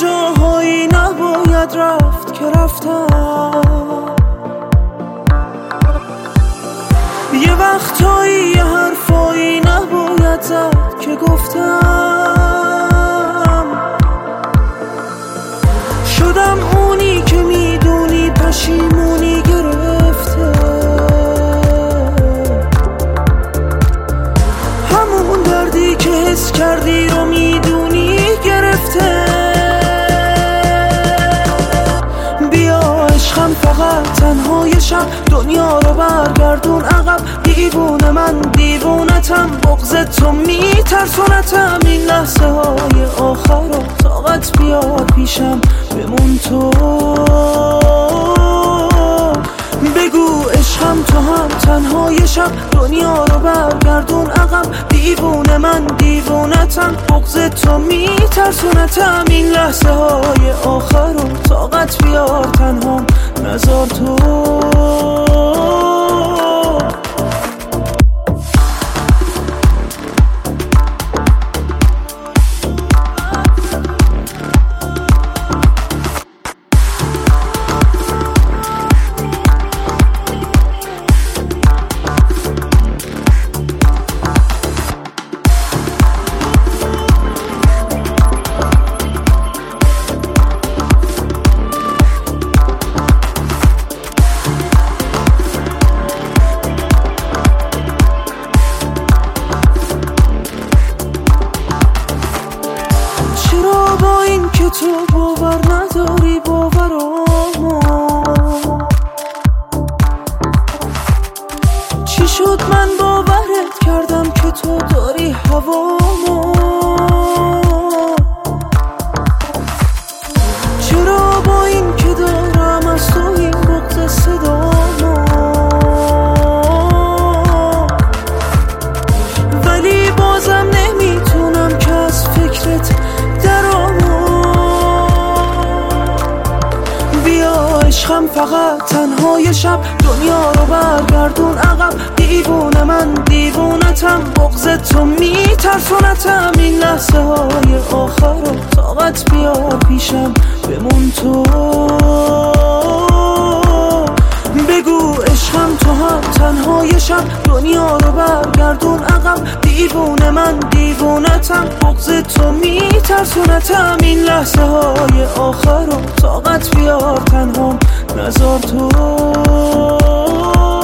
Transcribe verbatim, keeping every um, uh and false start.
جاهایی نباید رفت که رفتم، یه وقتایی یه حرفایی نباید زد که گفتم. شدم اونی که میدونی پشیمونی گرفته، همون دردی که حس کردی رو میدونی گرفته. بیا عشقم فقط تنهای شب دنیا رو برگردون عقب، دیوونه من دیوونتم، بغض تو میترسونتم. این لحظه های آخر رو طاقت بیاد پیشم بمون تو، بگو عشقم تو هم تنهای شب دنیا رو برگردون عقب، دیوونه من دیوونتم، بغض تو میترسونتم. این لحظه های آخر رو طاقت بیار تنهام نذار تو. چرا با این که تو باور نداری باورامو، چی شد من باورت کردم که تو داری هوامو. چرا با این که دارم از تو این بغض صدامو، ولی بازم نمیتونم که از فکرت عشقم فقط تنهای شب دنیا رو برگردون عقب، دیوونه من دیوونتم، بغض تو میترسونتم. این لحظه های آخر رو طاقت بیار پیشم بمون تو، بگو عشقم تو هم تنهای شب دنیا رو برگردون عقب، دیوونه من دیوونتم، بغض تو میترسونتم. این لحظه های آخر رو طاقت بیار تنهام نذار تو.